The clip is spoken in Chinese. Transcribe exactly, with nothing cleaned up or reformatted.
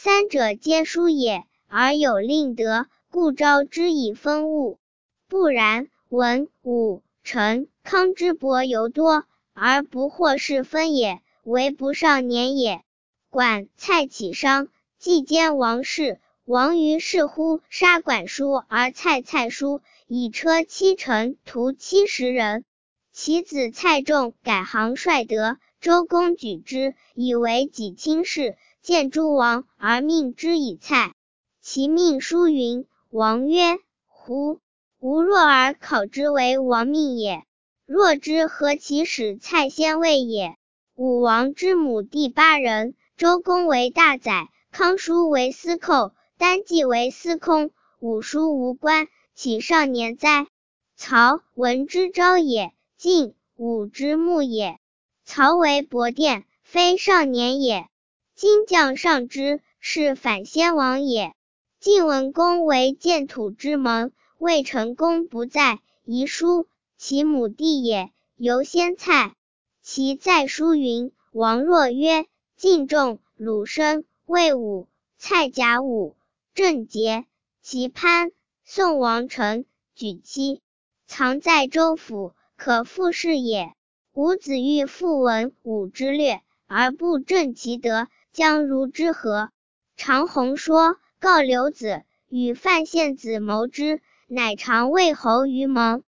三者皆殊也，而有令得，故招之以分物。不然，文、武、成、康之伯尤多，而不获是分也，为不少年也。管、蔡启商，既兼王室，王于是乎杀管叔而蔡蔡叔，以车七乘，徒七十人。其子蔡仲改行帅德，周公举之，以为己亲事，见诸王而命之以蔡。其命书云：王曰：胡！吾若而考之为王命也。若之何其使蔡先位也？武王之母第八人，周公为大宰，康叔为司寇，丹季为司空，武叔无官，岂少年哉？曹，文之昭也，晋，武之穆也。曹为伯殿，非少年也。今将上之，是反先王也。晋文公为建土之盟，魏成公不在，遗书，其母弟也，犹先蔡。其在书云：王若曰：晋仲、鲁生、魏武、蔡甲午、郑杰、齐潘、宋王成、举妻，藏在州府，可复视也。吾子欲复文武之略，而不正其德，将如之何？长虹说，告刘子与范献子谋之，乃尝魏侯于盟。